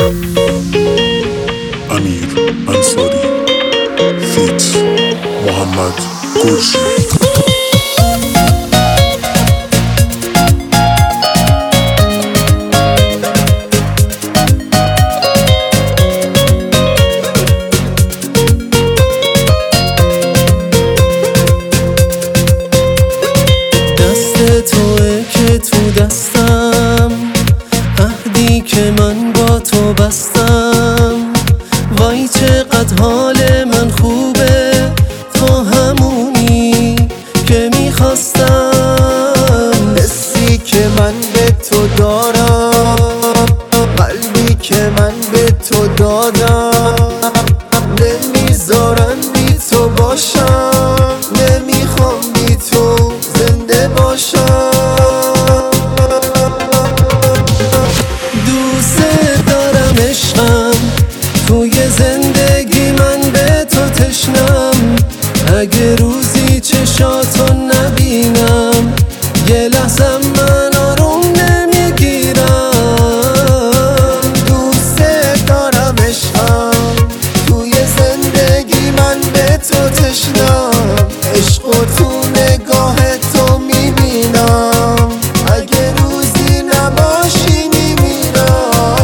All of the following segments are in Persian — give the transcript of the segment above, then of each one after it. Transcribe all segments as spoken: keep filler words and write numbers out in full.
امیر انصاری فیت محمد گرشی. توئه که تو دستم، عهدی که من با تو بستم. وای چقدر حال من خوبه، تو همونی که میخواستم. حسی که من به تو دارم، قلبی که من به تو دادم، نمیذارن بی تو باشم، نمیخوام بی تو زنده باشم. دوست دارم عشقم، توی زندگی من به تو تشنم. اگه روزی چشاتو نبینم، یه لحظه من آروم نمیگیرم. دوست دارم عشقم، توی زندگی من به تو تشنم. عشق و تو نگاه تو میبینم، اگه روزی نباشی میمیرم.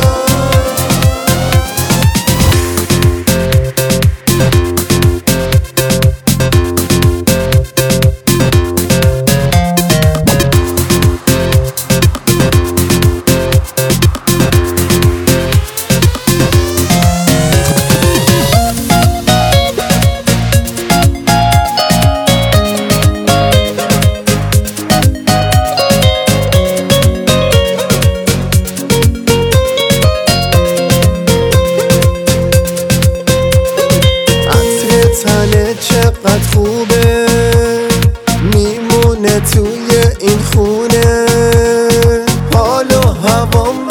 تنه چقدر خوبه، میمونه توی این خونه. حال و هوام